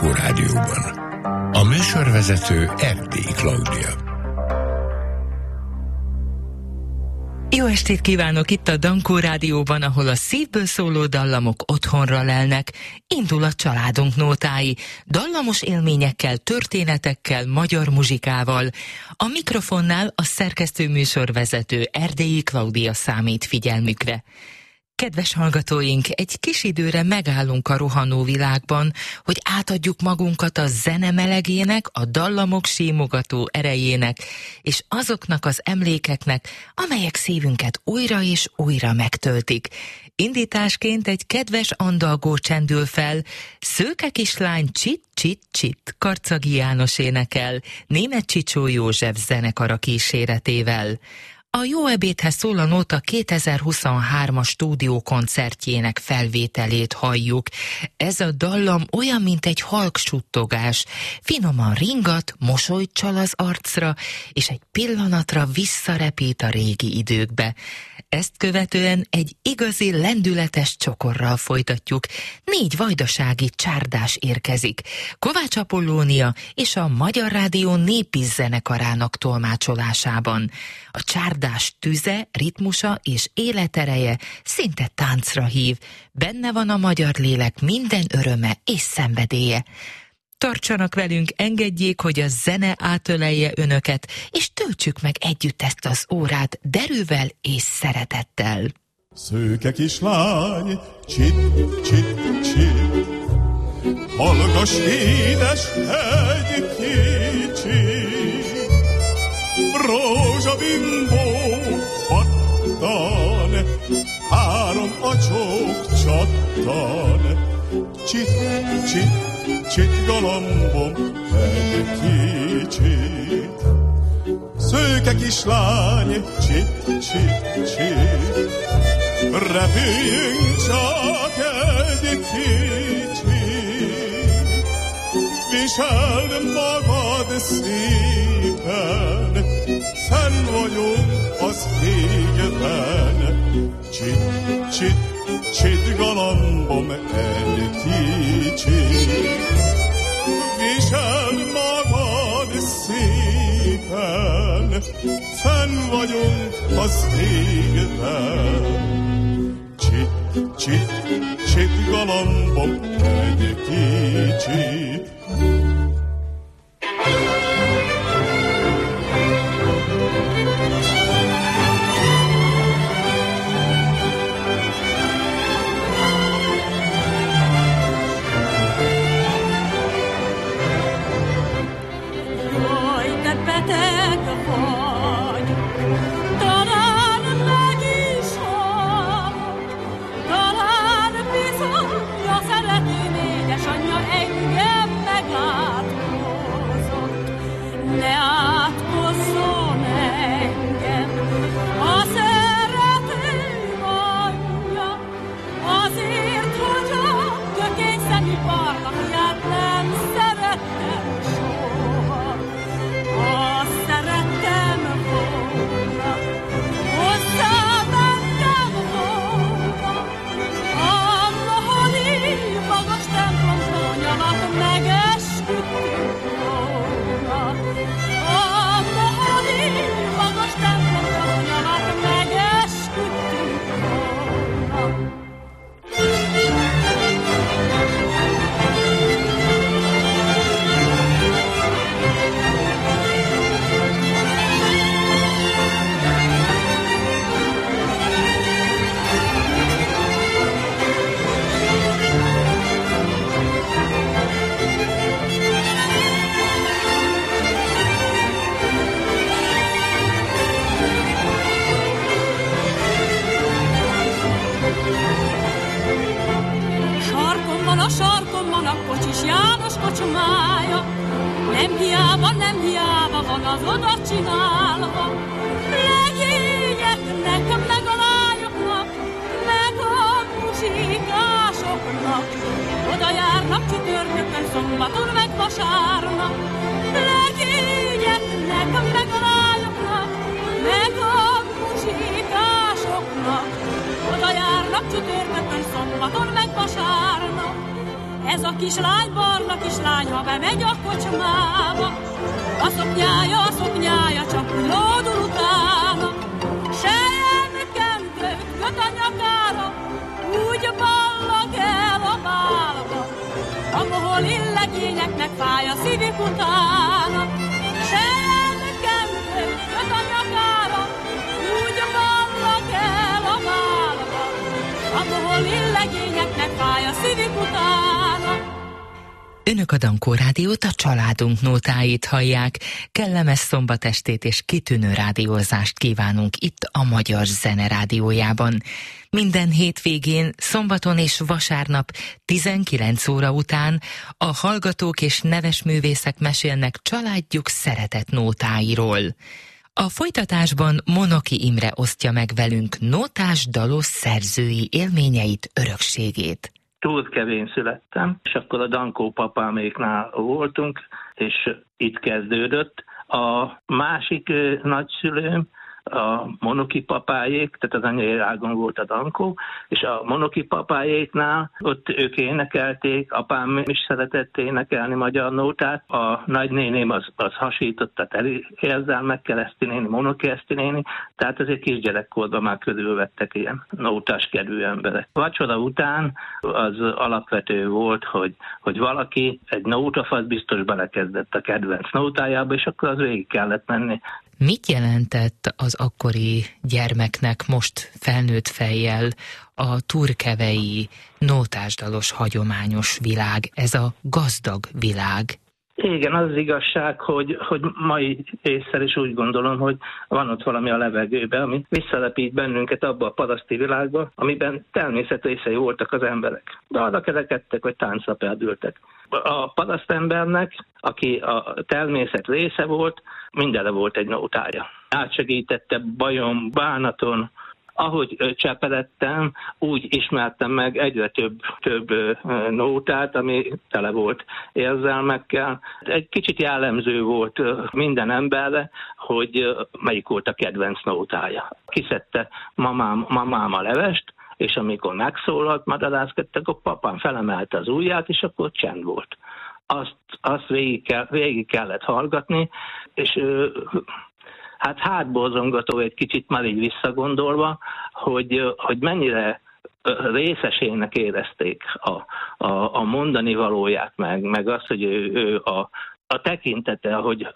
Dankó Rádióban. A műsorvezető Erdélyi Klaudia. Jó estét kívánok itt a Dankó Rádióban, ahol a szívből szóló dallamok otthonra lelnek. Indul a családunk nótái, dallamos élményekkel, történetekkel, magyar muzsikával. A mikrofonnál a szerkesztő műsorvezető Erdélyi Klaudia számít figyelmükre. Kedves hallgatóink, egy kis időre megállunk a rohanó világban, hogy átadjuk magunkat a zene melegének, a dallamok símogató erejének, és azoknak az emlékeknek, amelyek szívünket újra és újra megtöltik. Indításként egy kedves andalgó csendül fel, szőke kislány csit-csit-csit Karcagi János énekel, Németh Csicsó József zenekara kíséretével. A Jó ebédhez szól a nóta 2023-as stúdiókoncertjének felvételét halljuk. Ez a dallam olyan, mint egy halk suttogás. Finoman ringat, mosolyt csal az arcra, és egy pillanatra visszarepít a régi időkbe. Ezt követően egy igazi lendületes csokorral folytatjuk. 4 vajdasági csárdás érkezik. Kovács Apollónia és a Magyar Rádió népi zenekarának tolmácsolásában. A csárdás tüze, ritmusa és életereje szinte táncra hív. Benne van a magyar lélek minden öröme és szenvedélye. Tartsanak velünk, engedjék, hogy a zene átölelje önöket, és töltsük meg együtt ezt az órát derűvel és szeretettel. Szőke kislány, csit, csit, csit, hallgass édes egy kicsit, rózsabimbó pattan, 3 acsók csattan, csit, csit, csit galambom egy kicsit. Szőke kislány, csit, csit, csit, repüljünk csak egy kicsit. Viseld magad szépen, fenn vagyunk az égben. Csit, csit, csit galambom egy kicsit. Viseld magad szépen, fenn vagyunk az égben. Csit, csit, csit galambom egy kicsit. Csütörtökön, szombaton meg vasárnap, Ez a kislány, barna kislány, ha bemegy a kocsmába, a szoknyája csak úgy lódul utána. Sejemkendőt köt a nyakára, úgy ballag el a bálba, ahol illegényeknek fáj a szívük utána. Sejemkendőt köt a nyakára, úgy ballag el a bálba, ahol illegényeknek fáj a szívük utána. Önök a Dankó Rádiót, a családunk nótáit hallják. Kellemes szombatestét és kitűnő rádiózást kívánunk itt a Magyar Zene Rádiójában. Minden hétvégén, szombaton és vasárnap 19 óra után a hallgatók és neves művészek mesélnek családjuk szeretett nótáiról. A folytatásban Monoki Imre osztja meg velünk nótás dalos szerzői élményeit, örökségét. Turkevén születtem, és akkor a Dankó papáméknál voltunk, és itt kezdődött. A másik nagyszülőm, a Monoki papájék, tehát az anyai ágon volt a Dankó, és a Monoki papájéknál ott ők énekelték, apám is szeretett énekelni magyar nótát, a nagynéném az hasított a teli érzelmekkel, Eszti néni, Monoki Eszti néni, tehát azért kisgyerekkorban már körülvettek ilyen nótás kedvű emberek. Vacsora után az alapvető volt, hogy valaki egy nótafasz biztos belekezdett a kedvenc nótájába, és akkor az végig kellett menni. Mit jelentett az akkori gyermeknek most felnőtt fejjel a turkevei nótásdalos hagyományos világ, ez a gazdag világ? Igen, az igazság, hogy mai észre is úgy gondolom, hogy van ott valami a levegőben, ami visszalepít bennünket abba a paraszti világba, amiben természetrészei voltak az emberek. De arra kerekedtek, hogy táncra perdültek. A parasztembernek, aki a természet része volt, mindenre volt egy nótája. Átsegítette bajon, bánaton. Ahogy cseperedtem, úgy ismertem meg egyre több nótát, ami tele volt érzelmekkel. Egy kicsit jellemző volt minden emberre, hogy melyik volt a kedvenc nótája. Kiszedte mamám a levest, és amikor megszólalt, madarászkedtek, akkor papám felemelte az ujját, és akkor csend volt. Azt végig kellett hallgatni, és hát hátborzongató egy kicsit már így visszagondolva, hogy mennyire részesének érezték a mondani valóját, meg azt, hogy ő a tekintete,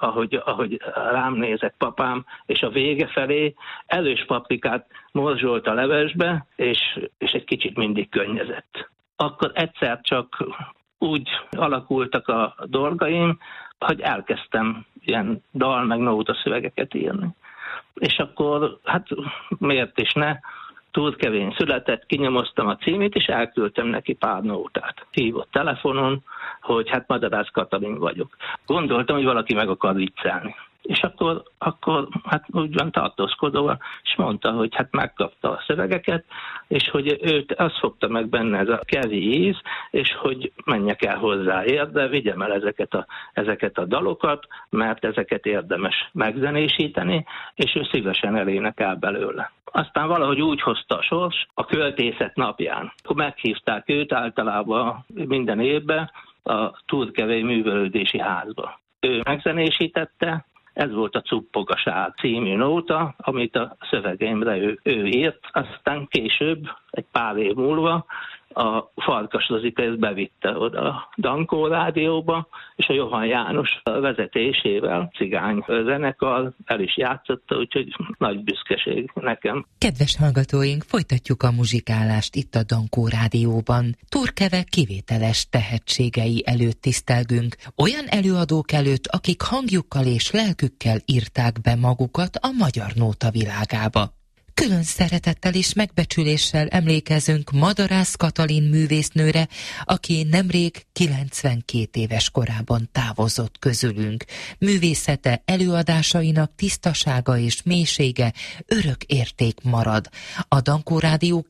ahogy rám nézett papám, és a vége felé elős paprikát morzsolt a levesbe, és egy kicsit mindig könnyezett. Akkor egyszer csak úgy alakultak a dolgaim, hogy elkezdtem ilyen dal meg nóta szövegeket írni. És akkor, hát miért is ne, Turkevén született, kinyomoztam a címét, és elküldtem neki pár nótát. Hívott telefonon, hogy hát Madarász Katalin vagyok. Gondoltam, hogy valaki meg akar viccelni. És akkor hát úgy van tartózkodóan, és mondta, hogy hát megkapta a szövegeket, és hogy őt azt fogta meg benne ez a kezi íz, és hogy menjek el hozzáért, de vigyem el ezeket a dalokat, mert ezeket érdemes megzenésíteni, és ő szívesen elénekel belőle. Aztán valahogy úgy hozta a sors a költészet napján. Akkor meghívták őt általában minden évben a Turkevei Művelődési Házba. Ő megzenésítette, ez volt a Cuppogasár című nóta, amit a szövegémre ő írt, aztán később, egy pár év múlva a Farkas Rozika ezt bevitte oda a Dankó Rádióba, és a Johann János vezetésével, cigány zenekar el is játszotta, úgyhogy nagy büszkeség nekem. Kedves hallgatóink, folytatjuk a muzsikálást itt a Dankó Rádióban. Turkeve kivételes tehetségei előtt tisztelgünk, olyan előadók előtt, akik hangjukkal és lelkükkel írták be magukat a magyar nóta világába. Külön szeretettel és megbecsüléssel emlékezünk Madarász Katalin művésznőre, aki nemrég 92 éves korában távozott közülünk. Művészete, előadásainak tisztasága és mélysége örök érték marad. A Dankó Rádió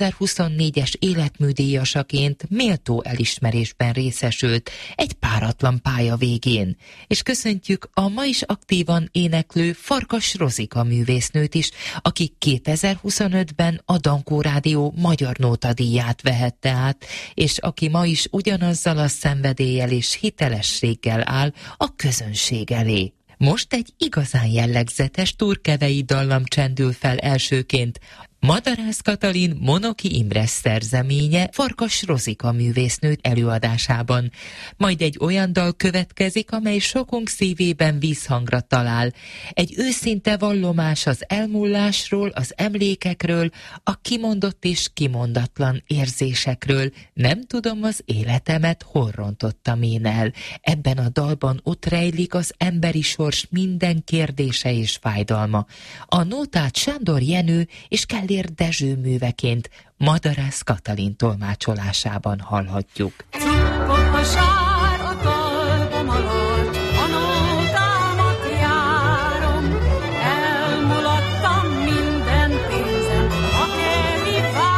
2024-es életműdíjasaként méltó elismerésben részesült egy páratlan pálya végén. És köszöntjük a ma is aktívan éneklő Farkas Rozika művésznőt is, aki 2025-ben a Dankó Rádió Magyar Nótadíját vehette át, és aki ma is ugyanazzal a szenvedéllyel és hitelességgel áll a közönség elé. Most egy igazán jellegzetes turkevei dallam csendül fel elsőként. Madarász Katalin Monoki Imre szerzeménye Farkas Rozika művésznő előadásában. Majd egy olyan dal következik, amely sokunk szívében vízhangra talál. Egy őszinte vallomás az elmúlásról, az emlékekről, a kimondott és kimondatlan érzésekről. Nem tudom, az életemet hol rontottam én el. Ebben a dalban ott rejlik az emberi sors minden kérdése és fájdalma. A nótát Sándor Jenő és Kellér Dezső műveként Madarász Katalin tolmácsolásában hallhatjuk. Cukkok a sár a talpam alatt, a nótámat járom, elmulattam minden pénzem a kerti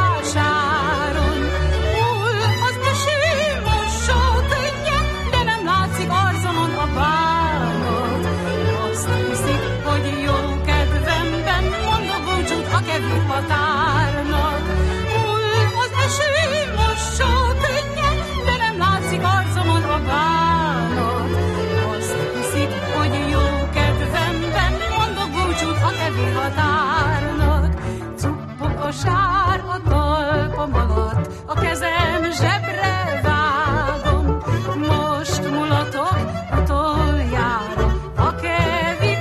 vásáron. Hull az eső mosó könnyen, de nem látszik arcomon a bánat. Azt hiszik, hogy jó kedvemben mondok búcsút a kevés határnak. Hull az eső mosó könnyen, de nem látszik arcomon a bánat. Azt hiszik, hogy jó kedvemben mondok búcsút a kevés határnak. Cuppog a sár a talpam alatt, a kezem zsebre vágom. Most mulatok utoljára a kevik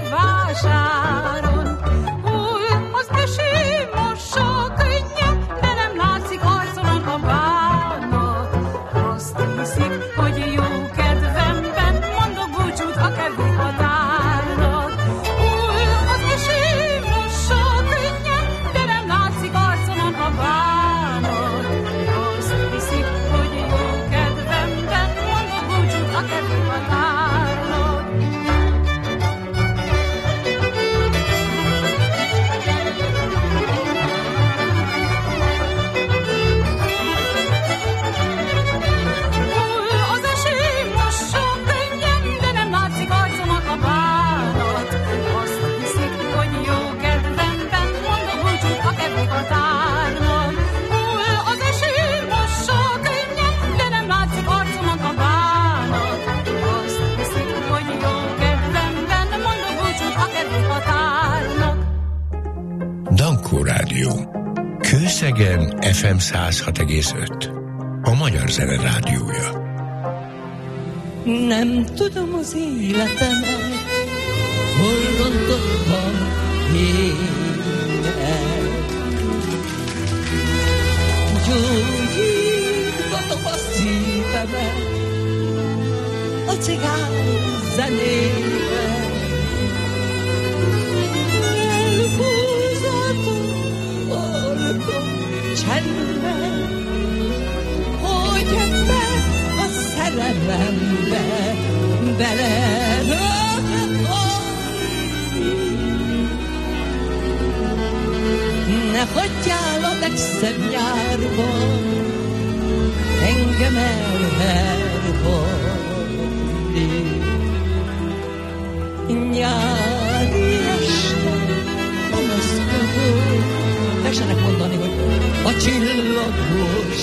vásáron. Hull az eső mosó könnyen, de nem látszik arcomon a bánat. Azt hiszik, hogy jó kedvemben mondok búcsút a kevik határnak. Hull az eső mosó könnyen, de nem látszik arcomon a bánat. Azt hiszik, hogy jó kedvemben mondok búcsút a kevik határnak. Hull az eső mosó könnyen, de nem látszik arcomon a bánat. Azt hiszik, hogy jó kedvemben mondok búcsút a kevik határnak. Hull az eső mosó könnyen, de nem látszik arcomon a bánat. Azt hiszik, hogy jó kedvemben mondok búcsút a kevik határnak. Dankó Rádió. Kőszegen FM 106,5. A Magyar Zene Rádiója. Nem tudom az életemet, hol rontottam én el. Gyógyítgatom a szívemet a cigány zenével. Elhúzatom orkom csendben, hogy ebbe a szerelembe ne hagyjál a legszebb nyárban engem elhervadni. Nyári este panaszkodom, tessenek mondani, hogy a csillagos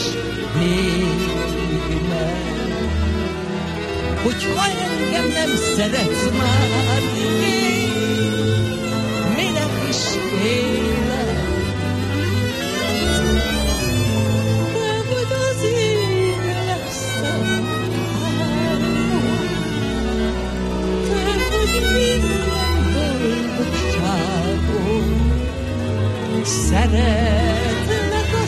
égben, hogyha engem nem szeretsz már, én minek is élek. De vagy az ég leszem álmom, te vagy minden boldogságom, szeretlek a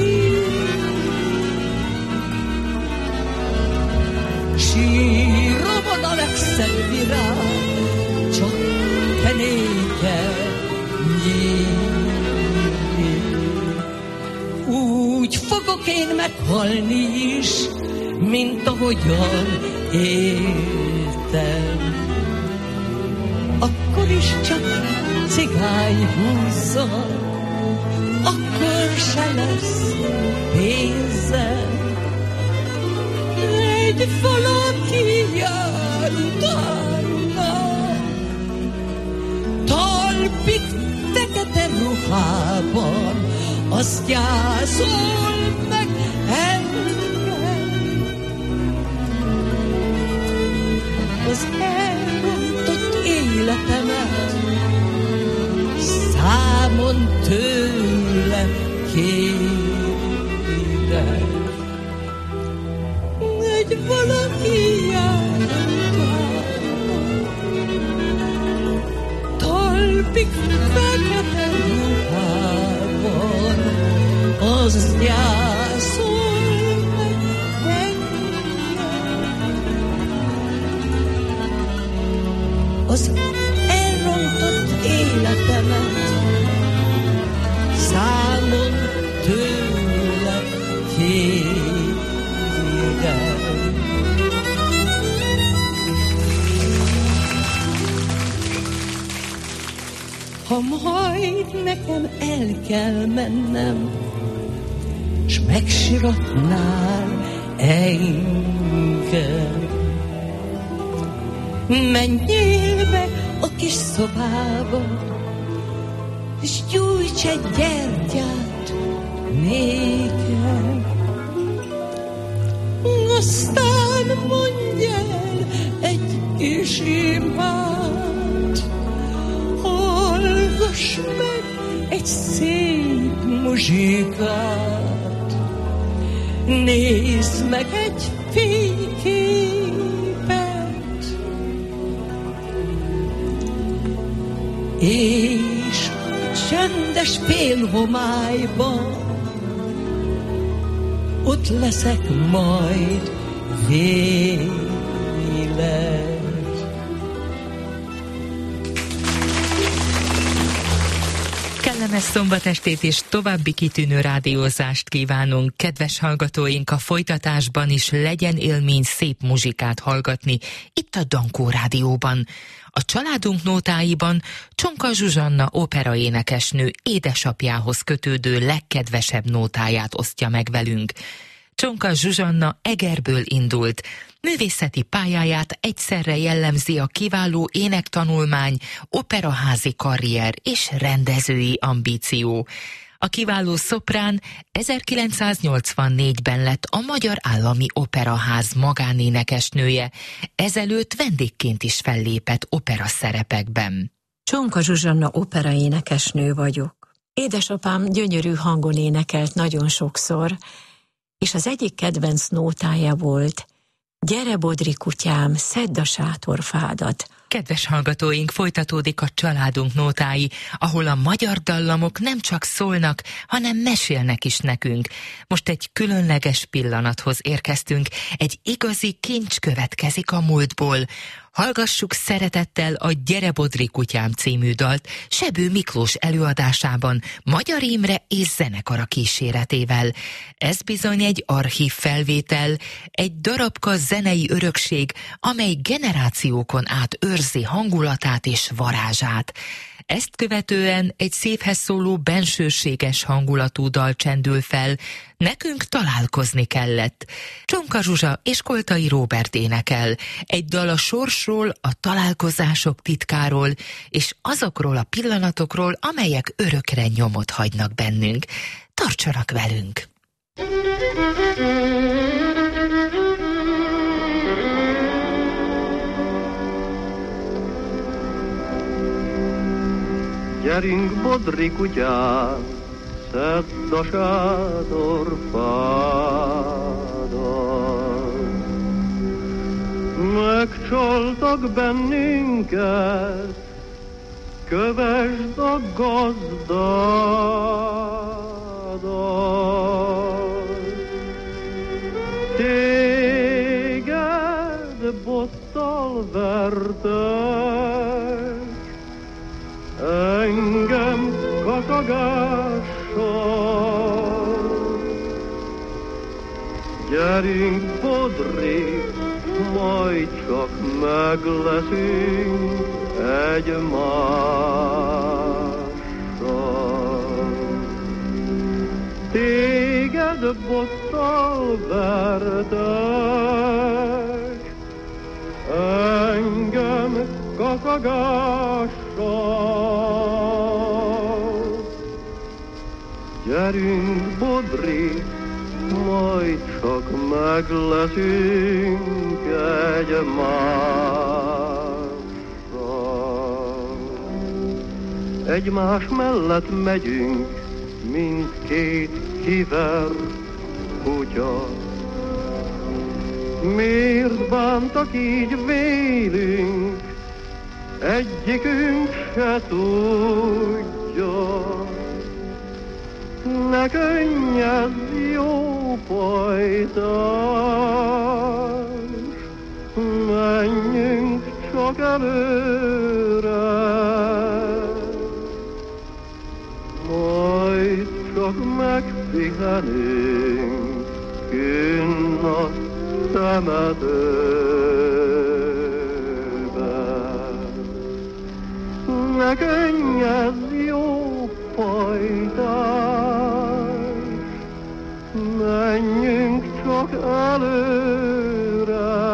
síromon a legszebb virág, csak te néked nyílni. Úgy fogok én meghalni is, mint ahogyan éltem. Akkor is csak cigány húzza, akkor se lesz pénzem. Egy valaki jár utána, talpig fekete ruhában, azt gyászol meg engem. Az elrontott életemet számon tőle kérem. Egy valaki talpig fekete ruhában, az gyászol meg engem. Az elrontott életemet számon tőle kérem. Ha majd nekem el kell mennem, s megsiratnál engem, menjél be a kis szobába, és gyújts egy gyertyát nékem. Aztán mondj el egy kis imát, hallgass meg egy szép muzsikát, nézd meg egy fényképet, és csendes félhomályban ott leszek majd véled. Kellemes szombatestét és további kitűnő rádiózást kívánunk. Kedves hallgatóink, a folytatásban is legyen élmény szép muzsikát hallgatni itt a Dankó Rádióban. A családunk nótáiban Csonka Zsuzsanna operaénekesnő édesapjához kötődő legkedvesebb nótáját osztja meg velünk. Csonka Zsuzsanna Egerből indult. Művészeti pályáját egyszerre jellemzi a kiváló énektanulmány, operaházi karrier és rendezői ambíció. A kiváló szoprán 1984-ben lett a Magyar Állami Operaház magánénekesnője, ezelőtt vendégként is fellépett operaszerepekben. Csonka Zsuzsanna operaénekesnő vagyok. Édesapám gyönyörű hangon énekelt nagyon sokszor, és az egyik kedvenc nótája volt: gyere, Bodri kutyám, szedd a sátorfádat. Kedves hallgatóink, folytatódik a családunk nótái, ahol a magyar dallamok nem csak szólnak, hanem mesélnek is nekünk. Most egy különleges pillanathoz érkeztünk, egy igazi kincs következik a múltból. Hallgassuk szeretettel a Gyere, Bodri kutyám című dalt Sebő Miklós előadásában, Magyar Imre és zenekara kíséretével. Ez bizony egy archív felvétel, egy darabka zenei örökség, amely generációkon át őrzi hangulatát és varázsát. Ezt követően egy szívhez szóló bensőséges hangulatú dal csendül fel, nekünk találkozni kellett. Csonka Zsuzsa és Koltai Róbert énekel, egy dal a sorsról, a találkozások titkáról, és azokról a pillanatokról, amelyek örökre nyomot hagynak bennünk. Tartsanak velünk! Gyerünk, Bodri kutyám, szedd a sátorfádat. Megcsaltak bennünket, kövesd a gazdádat. Téged bottal vertek, engem kakagással. Gyerünk, Bodri, majd csak megleszünk egymással. Téged bottal vertek, engem kakagással. gyerünk Bodri, majd csak megleszünk egymással. Egymás mellett megyünk, mint két kivert kutya. Miért bántak így vélünk, egyikünk se tudja. Ne könnyezz, jó pajtás, menjünk csak előre, majd csak megpihenünk kinn a temetőben. Ne könnyezz, jó pajtás, menjünk csak előre,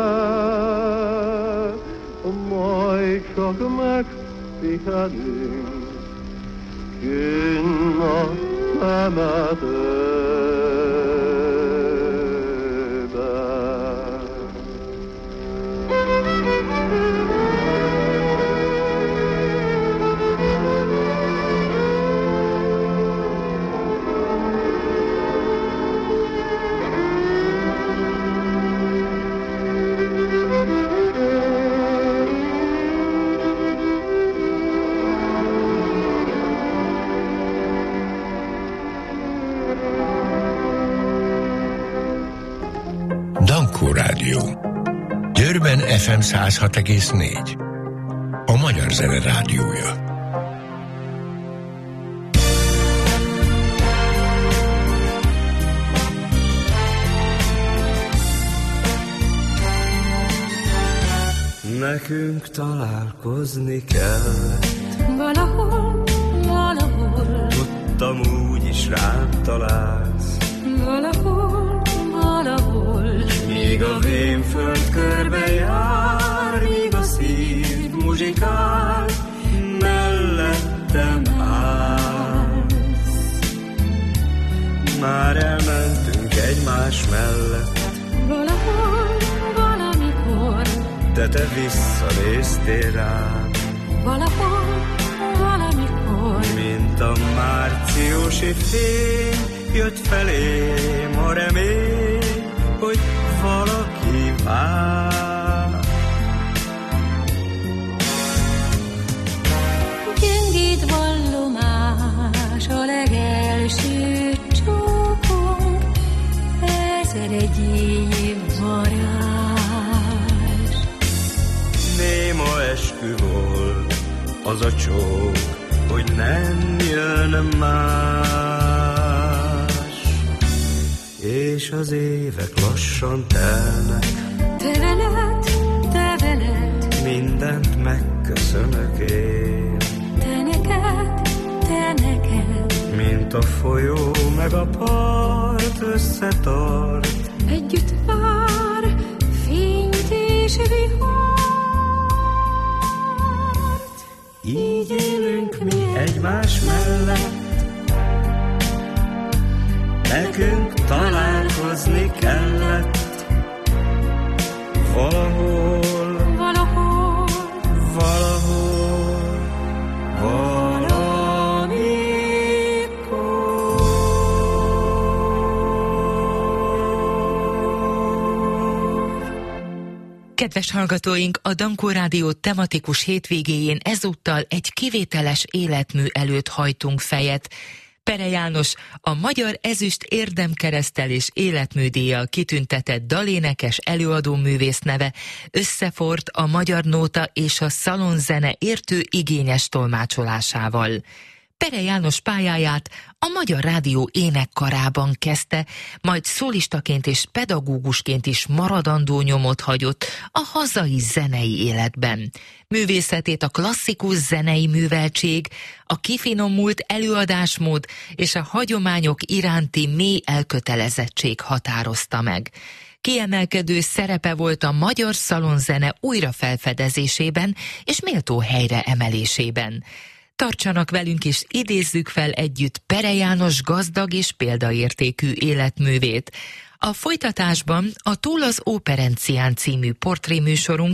majd csak megpihenünk kinn a temetőben. Dankó Rádió. Győrben FM 106,4. A Magyar Zene Rádiója. Nekünk találkozni kell. Valahol, valahol. Tudtam, úgy is rám találsz. Valahol, valahol. Míg a vénföld körbe jár, míg a szív muzsikál, mellettem állsz. Már elmentünk egymás mellett. Valahol, valamikor. De te visszanéztél rám. Valahol, valamikor. Mint a márciusi fény, jött felém a remény, hogy valaki vár. Gyengéd vallomás a legelső csókunk, ezer egy év varázs. Néma eskü volt az a csók, hogy nem jön más. És az évek lassan telnek. Te veled, mindent megköszönök én. te neked, Mint a folyó meg a part összetart. együtt vár fényt és vihart. Így élünk mi egymás mellett. Nekünk találkozni kellett. Valahol, valahol, valahol, Kedves hallgatóink, a Dankó Rádió tematikus hétvégéjén ezúttal egy kivételes életmű előtt hajtunk fejet. Pere János, a Magyar Ezüst Érdemkereszttel és életműdíjjal kitüntetett dalénekes előadóművész neve összefort a magyar nóta és a szalonzene értő igényes tolmácsolásával. Pere János pályáját a Magyar Rádió énekkarában kezdte, majd szólistaként és pedagógusként is maradandó nyomot hagyott a hazai zenei életben. Művészetét a klasszikus zenei műveltség, a kifinomult előadásmód és a hagyományok iránti mély elkötelezettség határozta meg. Kiemelkedő szerepe volt a magyar szalonzene újrafelfedezésében és méltó helyre emelésében. Tartsanak velünk és idézzük fel együtt Pere János gazdag és példaértékű életművét. A folytatásban a Túl az Óperencián című portréműsorunk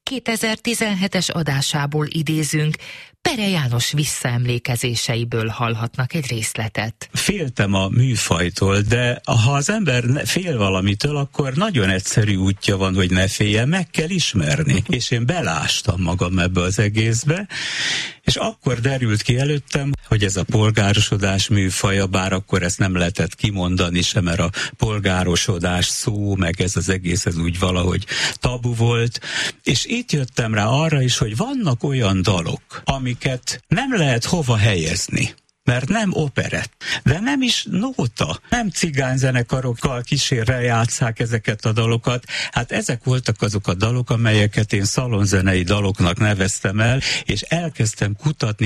2017-es adásából idézünk, Pere János visszaemlékezéseiből hallhatnak egy részletet. Féltem a műfajtól, de ha az ember fél valamitől, akkor nagyon egyszerű útja van, hogy ne féljen, meg kell ismerni. És én belástam magam ebbe az egészbe, és akkor derült ki előttem, hogy ez a polgárosodás műfaja, bár akkor ezt nem lehetett kimondani sem, mert a polgárosodás szó, meg ez az egész, ez úgy valahogy tabu volt. És itt jöttem rá arra is, hogy vannak olyan dalok, amiket nem lehet hova helyezni, mert nem operett, de nem is nóta, nem cigányzenekarokkal kísérrel játsszák ezeket a dalokat. Hát ezek voltak azok a dalok, amelyeket én szalonzenei daloknak neveztem el, és elkezdtem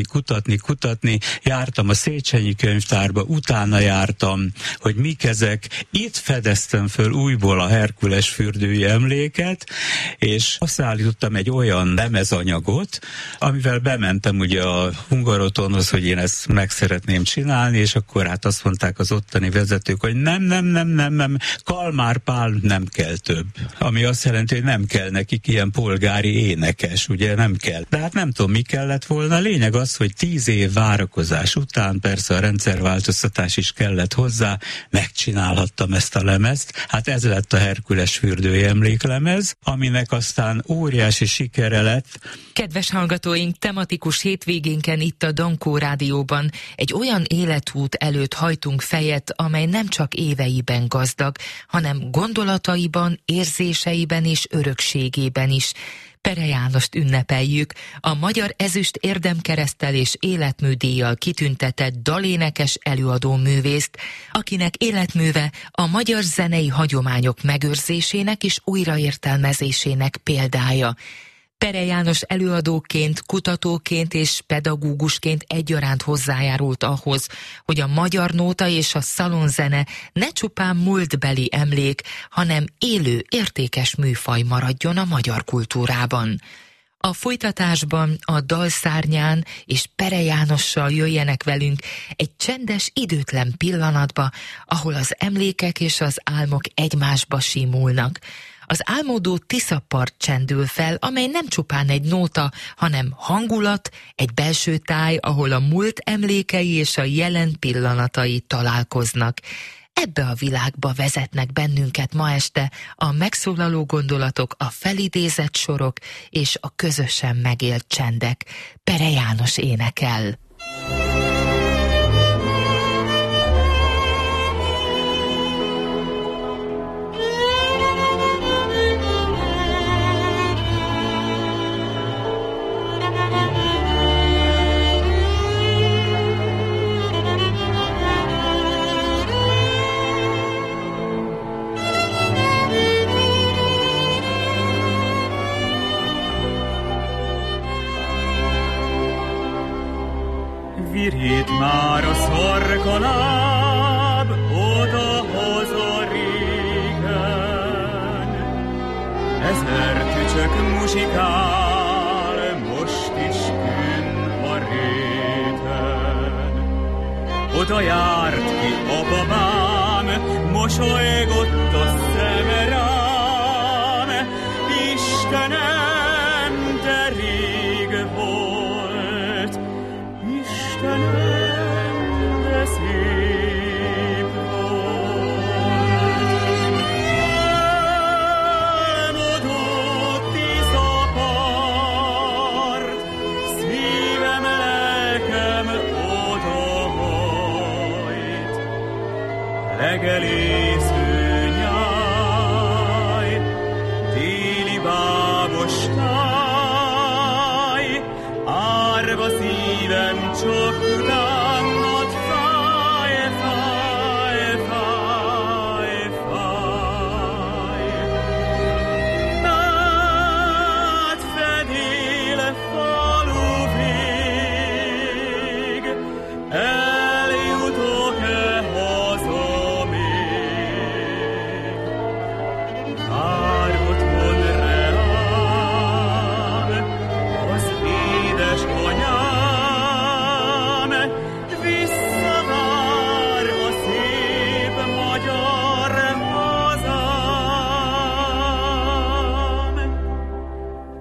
kutatni, jártam a Széchenyi könyvtárba, utána jártam, hogy mik ezek. Itt fedeztem föl újból a Herkules fürdői emléket, és összeállítottam egy olyan lemezanyagot, amivel bementem ugye a Hungarotonhoz, hogy én ezt szeretném csinálni, és akkor hát azt mondták az ottani vezetők, hogy nem, Kalmár Pál nem kell több. Ami azt jelenti, hogy nem kell nekik ilyen polgári énekes, ugye nem kell. De hát nem tudom, mi kellett volna. A lényeg az, hogy 10 év várakozás után, persze a rendszerváltoztatás is kellett hozzá, megcsinálhattam ezt a lemezt. Hát ez lett a Herkules fürdői emléklemez, aminek aztán óriási sikere lett. Kedves hallgatóink, tematikus hétvégénken itt a Dankó Rádióban egy olyan életút előtt hajtunk fejet, amely nem csak éveiben gazdag, hanem gondolataiban, érzéseiben és örökségében is. Pere Jánost ünnepeljük, a Magyar Ezüst Érdemkereszttel és Életműdíjjal kitüntetett dalénekes előadó művészt, akinek életműve a magyar zenei hagyományok megőrzésének és újraértelmezésének példája. Pere János előadóként, kutatóként és pedagógusként egyaránt hozzájárult ahhoz, hogy a magyar nóta és a szalonzene ne csupán múltbeli emlék, hanem élő, értékes műfaj maradjon a magyar kultúrában. A folytatásban a dalszárnyán és Pere Jánossal jöjjenek velünk egy csendes, időtlen pillanatba, ahol az emlékek és az álmok egymásba simulnak. Az álmodó Tiszapart csendül fel, amely nem csupán egy nóta, hanem hangulat, egy belső táj, ahol a múlt emlékei és a jelen pillanatai találkoznak. Ebbe a világba vezetnek bennünket ma este a megszólaló gondolatok, a felidézett sorok és a közösen megélt csendek. Pere János énekel. Virít már a szorkoláb, odahaza régen. Ezer tücsök muzsikál, most is künn a réten. Oda járt ki a babám, mosolygott a szeme rám. Istenem, de rég volt, Istenem, de szép volt. Álmodott Tiszapart, szívem, lelkem odahajt. Legelésző nyáj, téli bábos táj, árva szívem csak után.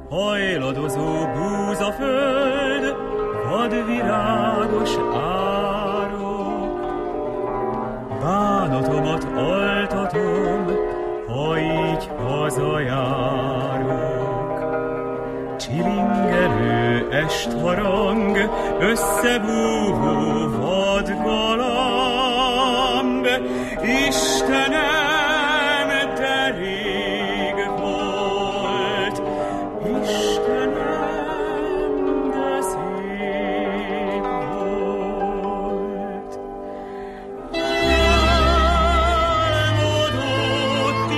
hajladozó búzaföld, vadvirágos árok. Bánatomat altatom, ha így hazajárok. Csilingelő estharang, összebúvó vadgalamb. Istenem, de rég volt, Istenem, de szép volt. Álmodott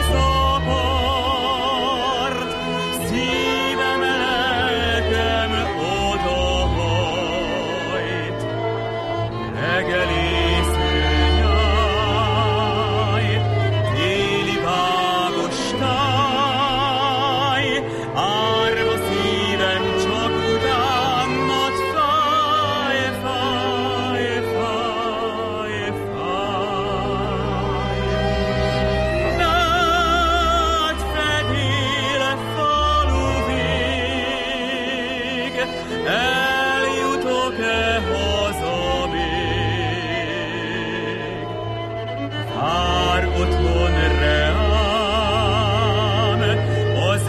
tiszapart, szívem, lelkem odahajt. Regelésző nyáj, téli vágos táj, árva szívem csak utánnad fáj, fáj, fáj, fáj. Nád fedél falu vég, eljutok-e haza még? Vár otthon reám az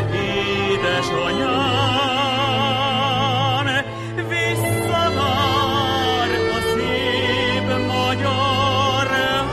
édesanyám, visszavár a szép magyar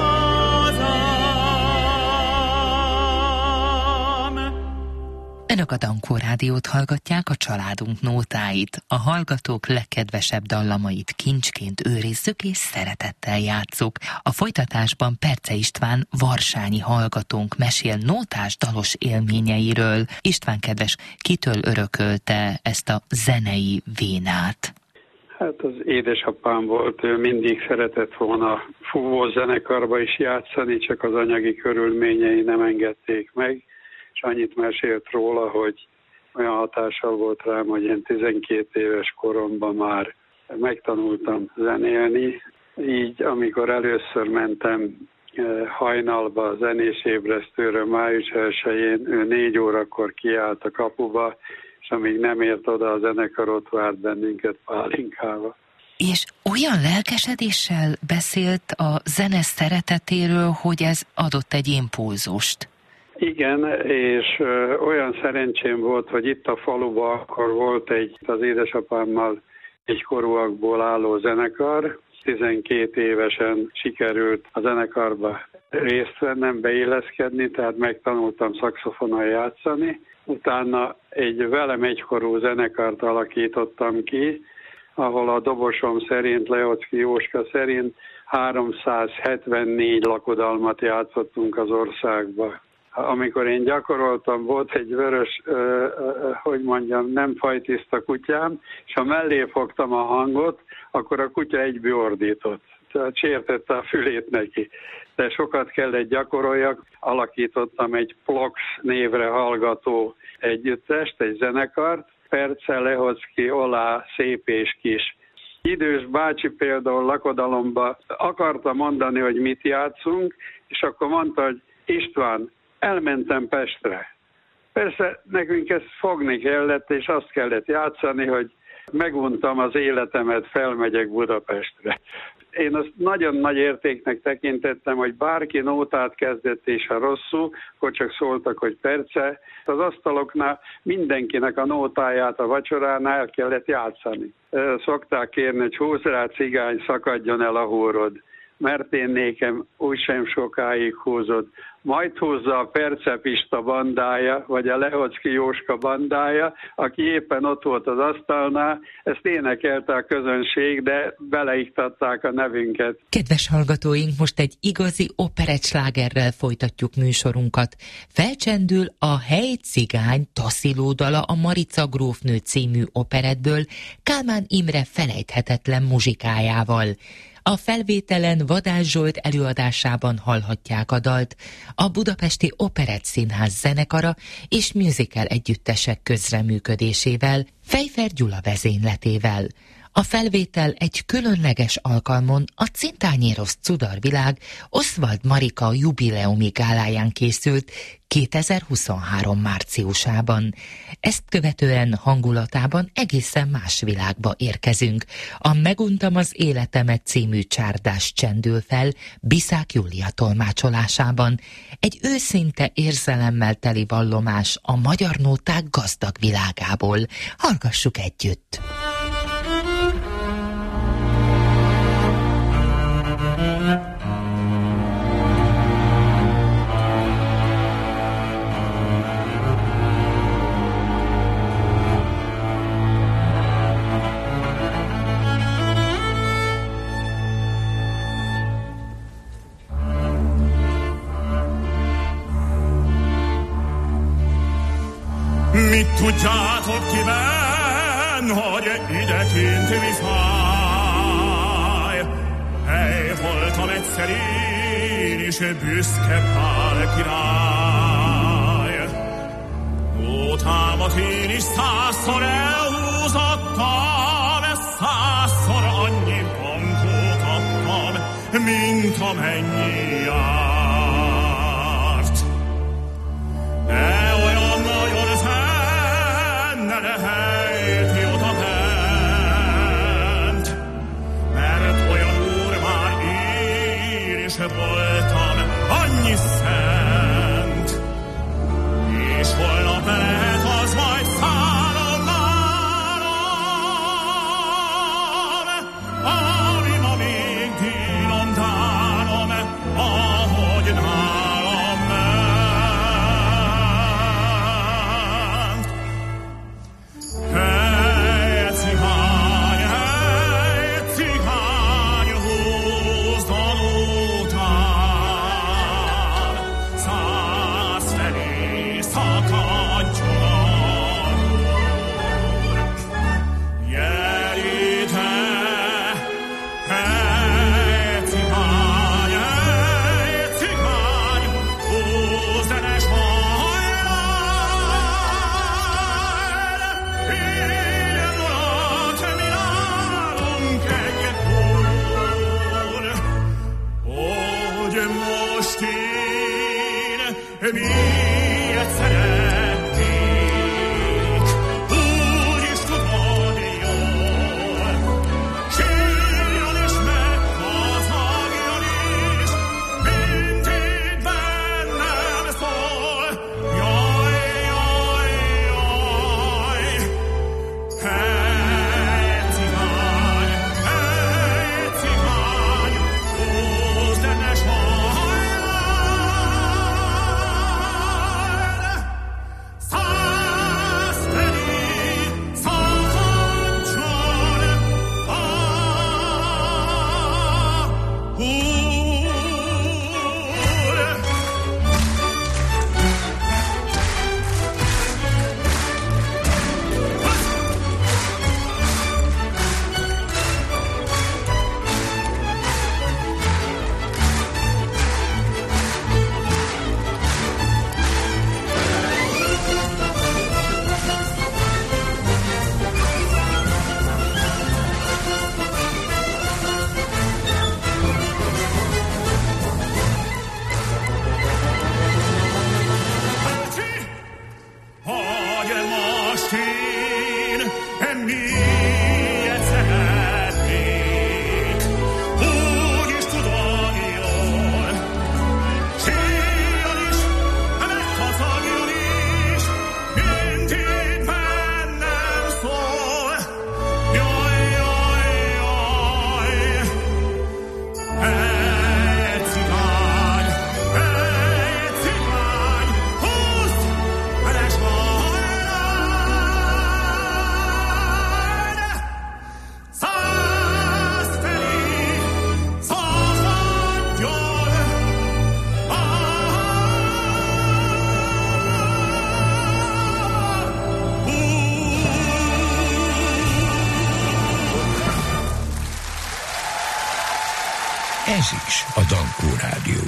hazám. Önök a Dankó Rádiót hallgatják, a családunk nótáit, a hallgatók legkedvesebb dallamait kincsként őrizzük és szeretettel játsszuk. A folytatásban Perce István varsányi hallgatónk mesél nótás dalos élményeiről. István kedves, kitől örökölte ezt a zenei vénát? Hát az édesapám volt, ő mindig szeretett volna fúvó zenekarba is játszani, csak az anyagi körülményei nem engedték meg, és annyit mesélt róla, hogy olyan hatással volt rám, hogy én 12 éves koromban már megtanultam zenélni. Így, amikor először mentem hajnalba a zenés ébresztőre május 1-én, ő 4 órakor kiállt a kapuba, és amíg nem ért oda a zenekar, ott várt bennünket pálinkával. És olyan lelkesedéssel beszélt a zene szeretetéről, hogy ez adott egy impulzust. Igen, és olyan szerencsém volt, hogy itt a faluban akkor volt az édesapámmal egykorúakból álló zenekar. 12 évesen sikerült a zenekarba részt vennem, beilleszkedni, tehát megtanultam szaxofonon játszani. Utána egy velem egykorú zenekart alakítottam ki, ahol a dobosom szerint, Lehoczky Jóska szerint 374 lakodalmat játszottunk az országba. Amikor én gyakoroltam, volt egy vörös, nem fajtiszta kutyám, és ha mellé fogtam a hangot, akkor a kutya egyből ordított. Tehát sértette a fülét neki. De sokat kellett gyakoroljak, alakítottam egy Plox névre hallgató együttest, egy zenekart, Perce, Lehoczky, Olá, Szép és Kis. Idős bácsi például lakodalomba akarta mondani, hogy mit játszunk, és akkor mondta, hogy István, elmentem Pestre. Persze nekünk ezt fogni kellett, és azt kellett játszani, hogy meguntam az életemet, felmegyek Budapestre. Én azt nagyon nagy értéknek tekintettem, hogy bárki nótát kezdett, és ha rosszul, akkor csak szóltak, hogy Perce. Az asztaloknál mindenkinek a nótáját a vacsoránál el kellett játszani. Szokták kérni, hogy húzz rá cigány, szakadjon el a húrod, mert én nékem úgysem sokáig húzod. Majd húzza a Perce Pista bandája, vagy a Lehoczky Jóska bandája, aki éppen ott volt az asztalnál, ezt énekelte a közönség, de beleiktatták a nevünket. Kedves hallgatóink, most egy igazi operettslágerrel folytatjuk műsorunkat. Felcsendül a Hely cigány tasziló dala a Marica grófnő című operettből Kálmán Imre felejthetetlen muzsikájával. A felvételen Vadász Zsolt előadásában hallhatják a dalt a Budapesti Operettszínház zenekara és musical együttesek közreműködésével, Fejfer Gyula vezényletével. A felvétel egy különleges alkalmon a Cintányérosz Cudarvilág Oswald Marika jubileumi gáláján készült 2023 márciusában. Ezt követően hangulatában egészen más világba érkezünk. A Meguntam az életemet című csárdás csendül fel Biszák Júlia tolmácsolásában. Egy őszinte érzelemmel teli vallomás a magyar nóták gazdag világából. Hallgassuk együtt! Mit tudjátok kiben, hogy idekint mi fáj? Hely voltam egyszer én is büszke Pál király. Nótámat én is 100-szor elhúzottam, 100-szor annyi bankót adtam, mint amennyi járt. De olyan nagyon zene lehelyt oda bent, mert olyan úr már én is voltam, annyi szent, és holnap lehet az majd szállom nálam, ami ma még dínom dánom, ahogy nálam ment. Hey, cigány, húzd a nótán, 100 felé szakadjon a Gyere ide, hey, cigány, húzd enes hajrán, ilyen urat mi nálunk egyet úr, hogy most én miért szeretnék, úgy is tudod jól, sírjon és meghazagjon is, mint itt bennem szól. Jaj, jaj, jaj, hey, cigány, húzd enes hajrán, 100 felé szakadjon a úr. Hogy most én miért szeretnék, úgy is tudod jól, sírjon is, meghazagjon is, mint itt bennem szól. Jaj, jaj, jaj, hey, cigány, húzd enes hajrán, 100 felé szakadjon a Ez is a Dankó Rádió.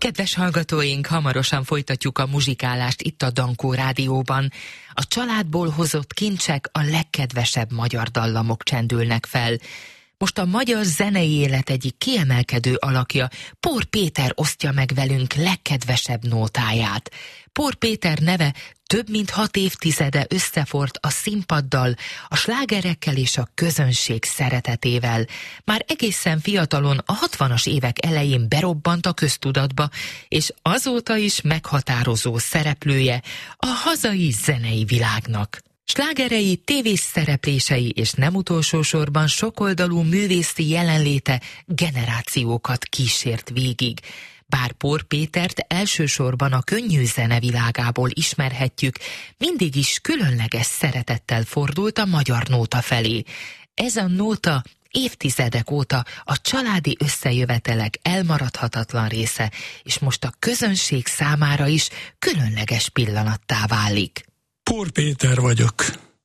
Kedves hallgatóink, hamarosan folytatjuk a muzsikálást itt a Dankó Rádióban. A családból hozott kincsek, a legkedvesebb magyar dallamok csendülnek fel. Most a magyar zenei élet egyik kiemelkedő alakja, Pór Péter osztja meg velünk legkedvesebb nótáját. Pór Péter neve több mint 6 évtizede összefort a színpaddal, a slágerekkel és a közönség szeretetével. Már egészen fiatalon, a 60-as évek elején berobbant a köztudatba, és azóta is meghatározó szereplője a hazai zenei világnak. Slágerei, tévés szereplései és nem utolsó sorban sokoldalú művészi jelenléte generációkat kísért végig. Bár Pór Pétert elsősorban a könnyű zene világából ismerhetjük, mindig is különleges szeretettel fordult a magyar nóta felé. Ez a nóta évtizedek óta a családi összejövetelek elmaradhatatlan része, és most a közönség számára is különleges pillanattá válik. Pór Péter vagyok.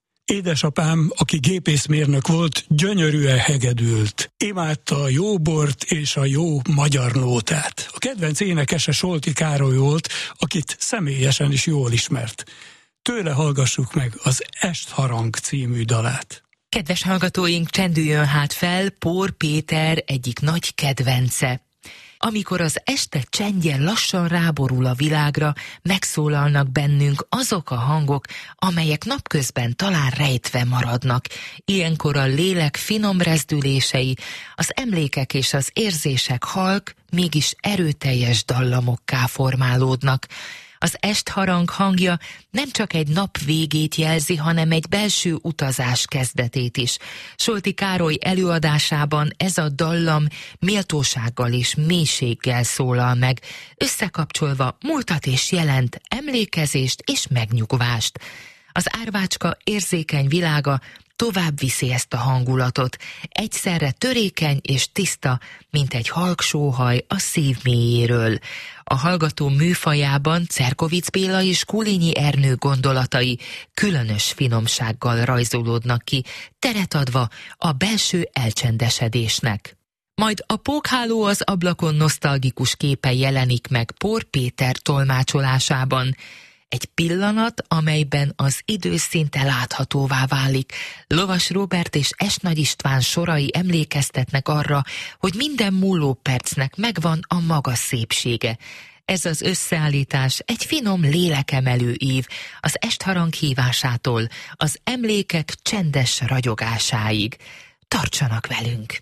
Édesapám, aki gépészmérnök volt, gyönyörűen hegedült. Imádta a jó bort és a jó magyar nótát. A kedvenc énekese Solti Károly volt, akit személyesen is jól ismert. Tőle hallgassuk meg az Estharang című dalát. Kedves hallgatóink, csendüljön hát fel Pór Péter egyik nagy kedvence. Amikor az este csendje lassan ráborul a világra, megszólalnak bennünk azok a hangok, amelyek napközben talán rejtve maradnak. Ilyenkor a lélek finom rezdülései, az emlékek és az érzések halk, mégis erőteljes dallamokká formálódnak. Az estharang hangja nem csak egy nap végét jelzi, hanem egy belső utazás kezdetét is. Solti Károly előadásában ez a dallam méltósággal és mélységgel szólal meg, összekapcsolva múltat és jelent, emlékezést és megnyugvást. Az árvácska érzékeny világa tovább viszi ezt a hangulatot, egyszerre törékeny és tiszta, mint egy halk sóhaj a szív mélyéről. A hallgató műfajában Cerkovics Béla és Kulinyi Ernő gondolatai különös finomsággal rajzolódnak ki, teret adva a belső elcsendesedésnek. Majd a Pókháló az ablakon nosztalgikus képe jelenik meg Pór Péter tolmácsolásában. Egy pillanat, amelyben az idő szinte láthatóvá válik. Lovas Róbert és Es Nagy István sorai emlékeztetnek arra, hogy minden múló percnek megvan a maga szépsége. Ez az összeállítás egy finom lélekemelő ív, az estharang hívásától az emlékek csendes ragyogásáig. Tartsanak velünk!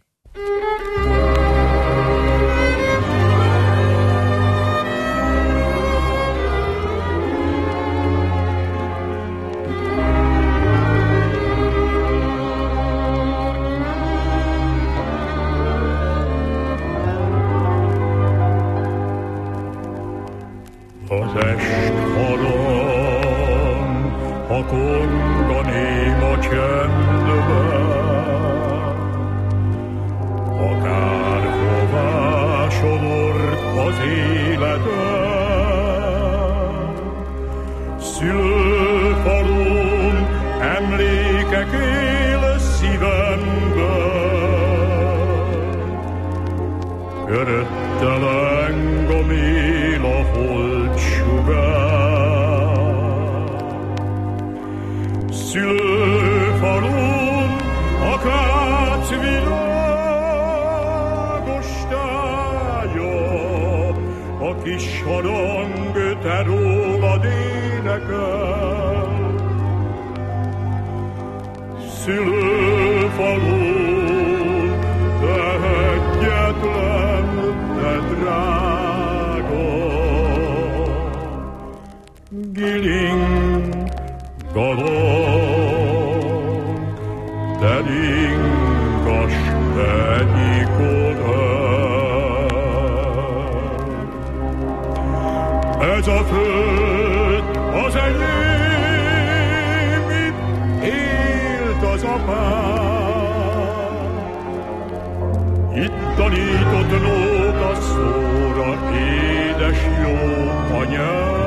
Az estharang, a konga néma csendben, akárhová sodort az életem. Szülőfalun emlékek él szívemben, körötte leng a mél a szülőfalun a kác világos tája, a kis harang te rólad énekel. Szülőfalun te egyetlen, te drága, giling galong, te ringas egyik ez a föld az enyém, itt élt az apám, itt tanított nóta szóra édes jó anyám.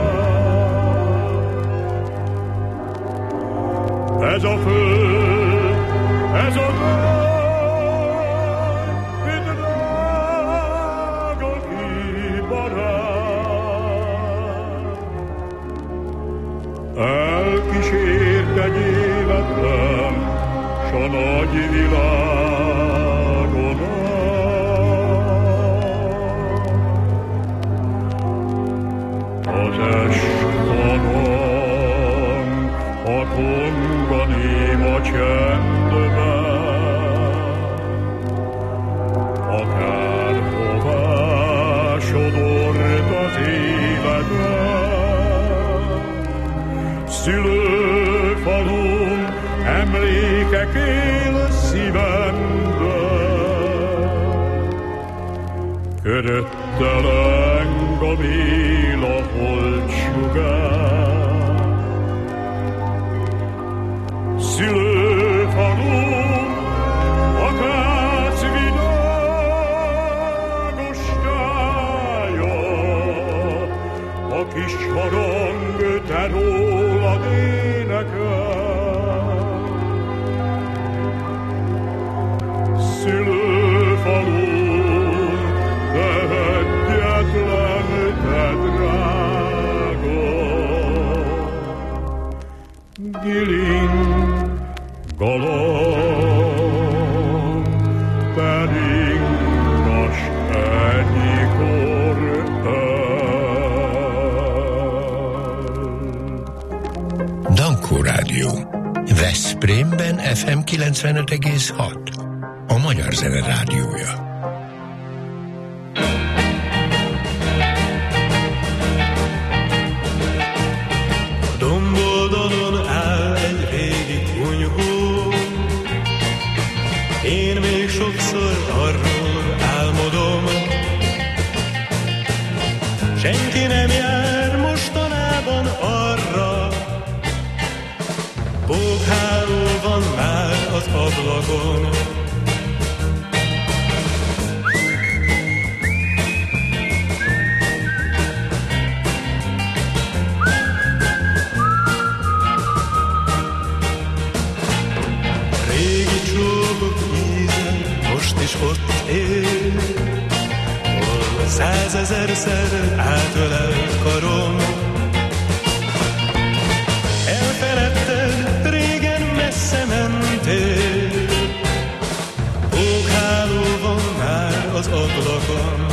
Ez a föld, ez a föld, drága kibarát, egy életem, s a nagy világon az estanon, a konga néma csendben, akárhová sodort az életem. Szülőfalum emlékek él szívemben, körötte leng a béla holtsugár. Szülőfalum, akác virágos tája, a kis harang te rólad énekel. Szülőfalum, te egyetlen, te drága, giling, galamb, te ringas ennyikor Dankó Rádió. Veszprémben FM 95,6. A Magyar Zene Rádiója. A domboldalon áll egy régi kunyhó, én még sokszor arról álmodom. Senki nem jár mostanában arra, pókháló van már az ablakon. Régi csókok íze most is ott él, hol 100 000-szer átölelt karom. Elfeledted, régen messze mentél, pókháló van már az ablakon.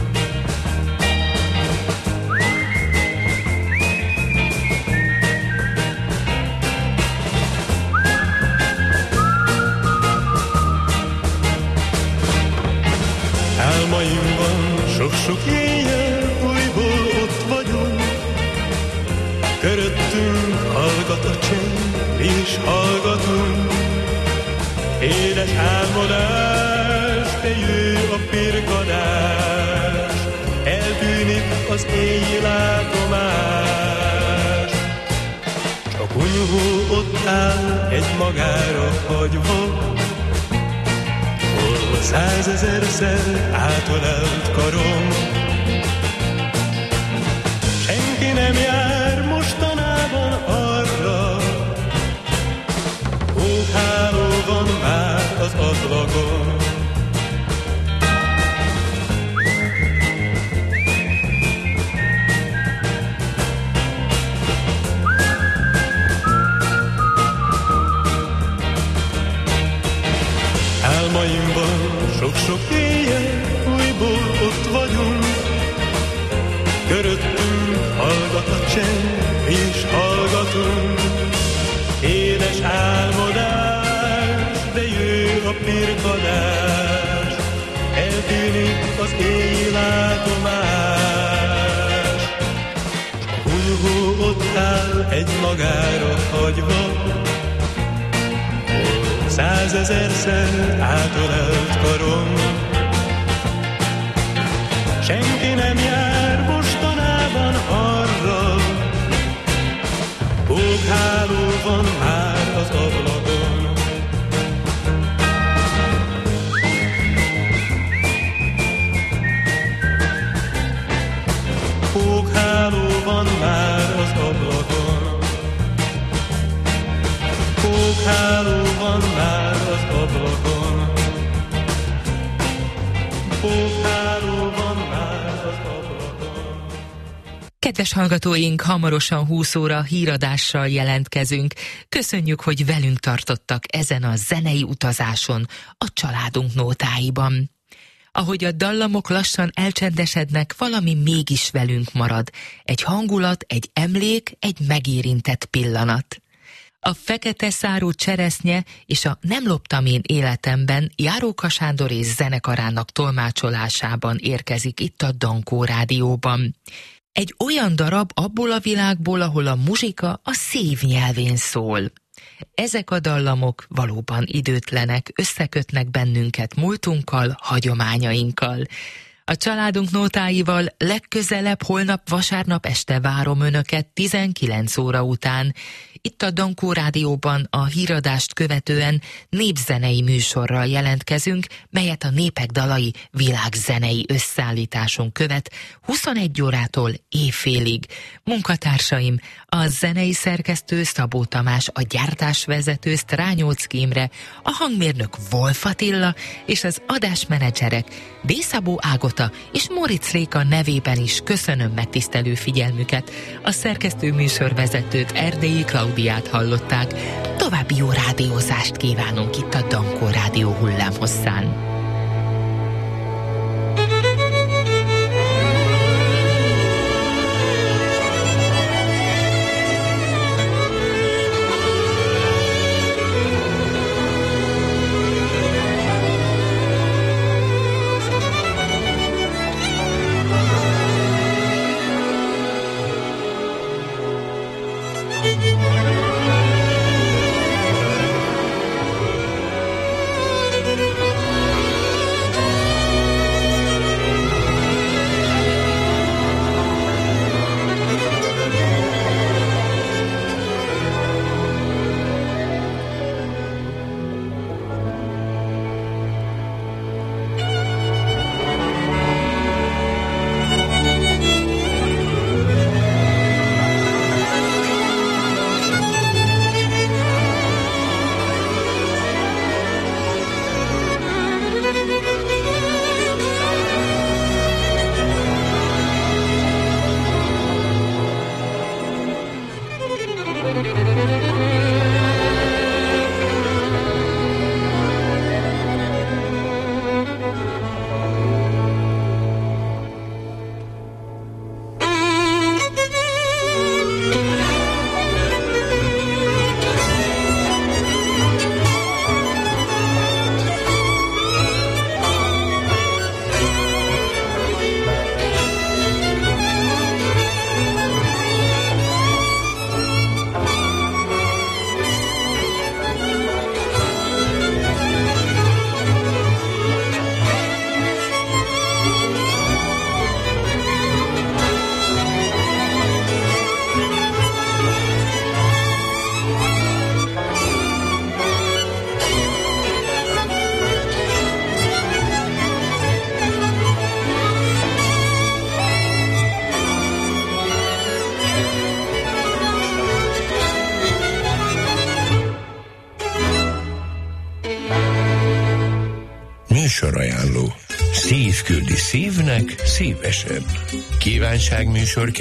Álmaimban sok-sok éjjel újból ott vagyunk, köröttünk hallgat a csend, és hallgatunk. Édes álmodás, de jő a pirkadás, eltűnik az éjjel látomás. S a kunyhó ott áll egy magára hagyva, hol 100 000-szer átölelt karom. Senki nem jár mostanában arra, pókháló van már az ablakon. Álmaimban sok-sok éjjel újból ott vagyunk, köröttünk hallgat a csend, és hallgatunk. Édes álmodás, de jő a pirkadás, eltűnik az éjlátomás. A kunyhó ott áll egy magára hagyva, 100 000-szer átölelt karom. Senki nem jár mostanában arra, pókháló van már az ablakon. Pókháló van már az ablakon. Pókháló van már az ablakon. Pókháló van már az ablakon. Kedves hallgatóink, hamarosan 20 óra híradással jelentkezünk. Köszönjük, hogy velünk tartottak ezen a zenei utazáson a családunk nótáiban. Ahogy a dallamok lassan elcsendesednek, valami mégis velünk marad. Egy hangulat, egy emlék, egy megérintett pillanat. A Fekete szárú cseresznye és a Nem loptam én életemben Járóka Sándor és zenekarának tolmácsolásában érkezik itt a Dankó Rádióban. Egy olyan darab abból a világból, ahol a muzsika a szív nyelvén szól. Ezek a dallamok valóban időtlenek, összekötnek bennünket múltunkkal, hagyományainkkal. A családunk nótáival legközelebb holnap vasárnap este várom Önöket 19 óra után. Itt a Dankó Rádióban a híradást követően népzenei műsorral jelentkezünk, melyet a Népek dalai világzenei összeállításon követ 21 órától éjfélig. Munkatársaim, a zenei szerkesztő Szabó Tamás, a gyártásvezető Strányóczky Imre, a hangmérnök Wolf Attila és az adásmenedzserek Dészabó Ágota és Móricz Réka nevében is köszönöm megtisztelő figyelmüket. A szerkesztő műsorvezetőt, Erdélyi Klaudiát hallották. További jó rádiózást kívánunk itt a Dankó Rádió hullámhosszán. Műsorajánló. Szív küldi szívnek szívesebb. Kívánságműsor